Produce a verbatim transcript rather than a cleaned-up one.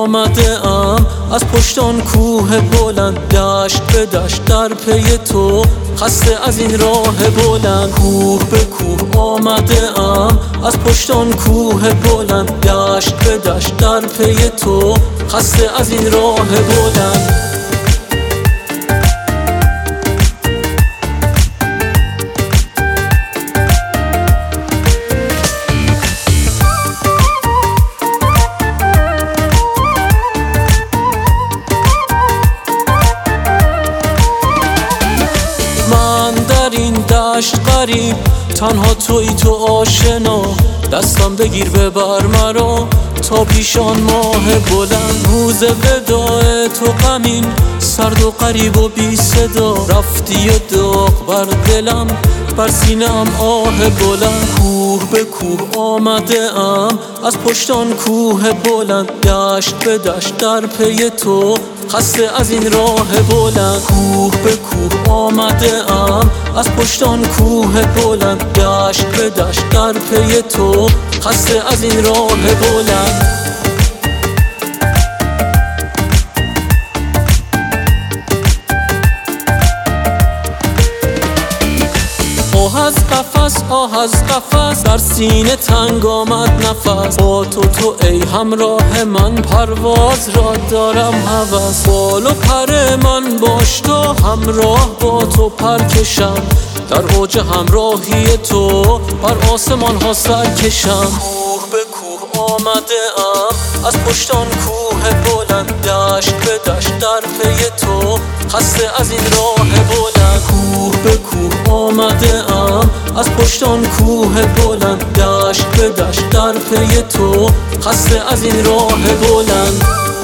آمده ام، از پشت آن کوه بلند، دشت به دشت در پی تو، خسته از این راه بلند. کوه به کوه آمده ام، از پشت آن کوه بلند، دشت به دشت در پی تو، خسته از این راه بلند. من در این دشت غریب، تنها تویی تو آشنا، دستم بگیر ببر مرا تا پیشان ماه بلند. روز وداع تو غمین، سرد و غریب و بی صدا، رفتی و داغ بر دلم، بر سینه‌ام آه بلند. کوه به کوه آمده ام، از پشت آن کوه بلند، دشت به دشت در پی تو، خسته از این راه بلند. کوه به کوه آمده ام، از پشت آن کوه بلند، دشت به دشت در پی تو، خسته از این راه بلند. آه از قفس، آه از قفس، در سینه تنگ آمد نفس، با تو تو ای همراه من، پرواز را دارم هوس. بال و پر من باش تا همراه با تو پر کشم، در اوج همراهی تو بر آسمان ها سر کشم. کوه به کوه آمده ام، از پشت آن کوه بلند، دشت به دشت در پی تو، خسته از این راه بلند. کوه به کوه آمده ام، از پشت آن کوه بلند، دشت به دشت در پی تو، خسته از این راه بلند.